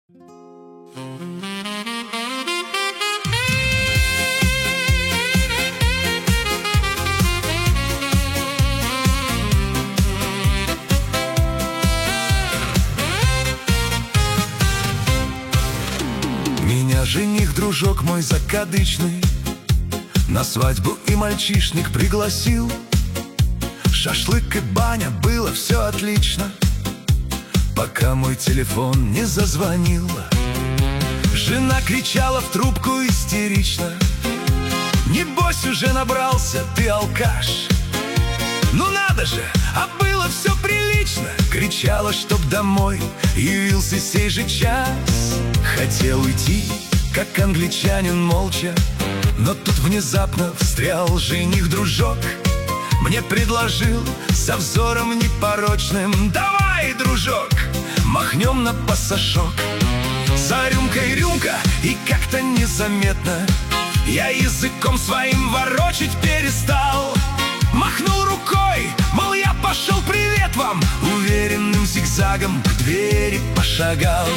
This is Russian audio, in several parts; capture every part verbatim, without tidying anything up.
Меня жених, дружок мой закадычный, на свадьбу и мальчишник пригласил. Шашлык и баня, было все отлично, пока мой телефон не зазвонил. Жена кричала в трубку истерично: небось уже набрался ты, алкаш. Ну надо же, а было все прилично. Кричала, чтоб домой явился сей же час. Хотел уйти, как англичанин, молча, но тут внезапно встрял жених-дружок. Мне предложил со взором непорочным: давай, дружок, махнем на пасашок. За рюмкой рюмка, и как-то незаметно я языком своим ворочать перестал. Махнул рукой, мол, я пошел, привет вам. Уверенным зигзагом к двери пошагал.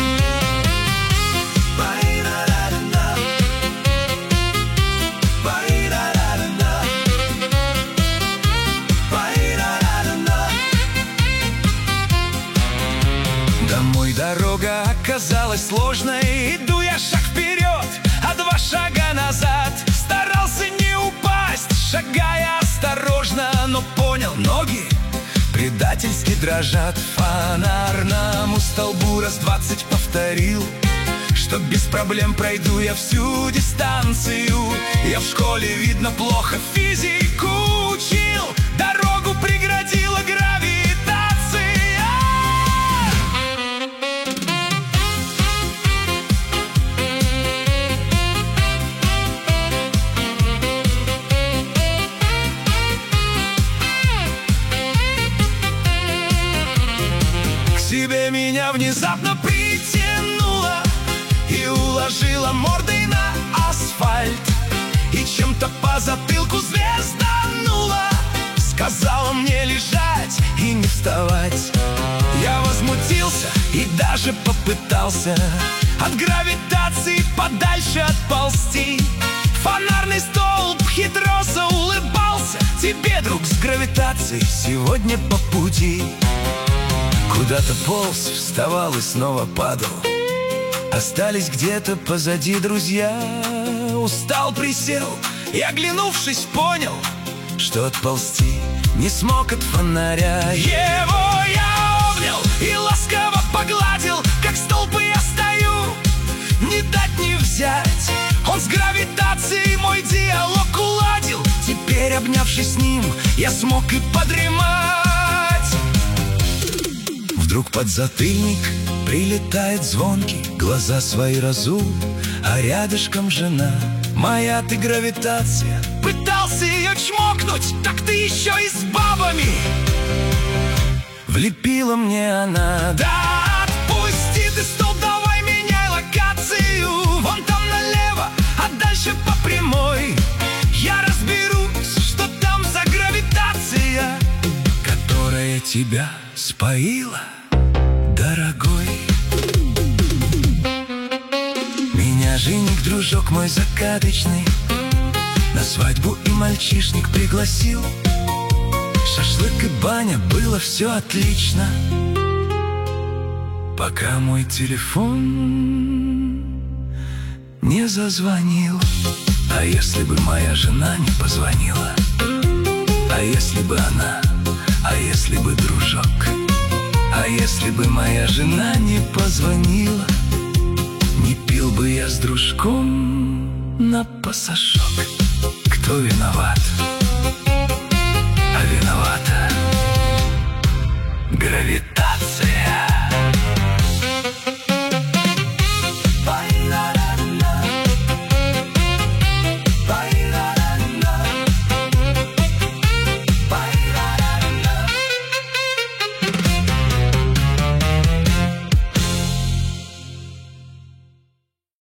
Домой дорога оказалась сложной. Иду я шаг вперед, а два шага назад. Старался не упасть, шагая осторожно, но понял, ноги предательски дрожат. Фонарному столбу раз двадцать повторил, что без проблем пройду я всю дистанцию. Я в школе, видно, плохо физику учил. Дорогу преградила гравитация. К себе меня внезапно притянуло и уложила мордой на асфальт, и чем-то по затылку звезданула. Сказала мне лежать и не вставать. Я возмутился и даже попытался от гравитации подальше отползти. Фонарный столб хитро заулыбался: тебе, друг, с гравитацией сегодня по пути. Куда-то полз, вставал и снова падал. Остались где-то позади друзья. Устал, присел и, оглянувшись, понял, что отползти не смог от фонаря. Его я обнял и ласково погладил, как столб я стою, не дать не взять. Он с гравитацией мой диалог уладил. Теперь, обнявшись с ним, я смог и подремать. Вдруг подзатыльник прилетает звонкий, глаза свои разул, а рядышком жена. Моя ты гравитация. Пытался ее чмокнуть, так ты еще и с бабами. Влепила мне она: да отпусти ты, стол, давай меняй локацию. Вон там налево, а дальше по прямой. Я разберусь, что там за гравитация, которая тебя споила, дорогой. Меня жених, дружок мой закадычный, на свадьбу и мальчишник пригласил. Шашлык и баня, было все отлично, пока мой телефон не зазвонил. А если бы моя жена не позвонила? А если бы она? А если бы, дружок? А если бы моя жена не позвонила? Не пил бы я с дружком на пасашок. Кто виноват?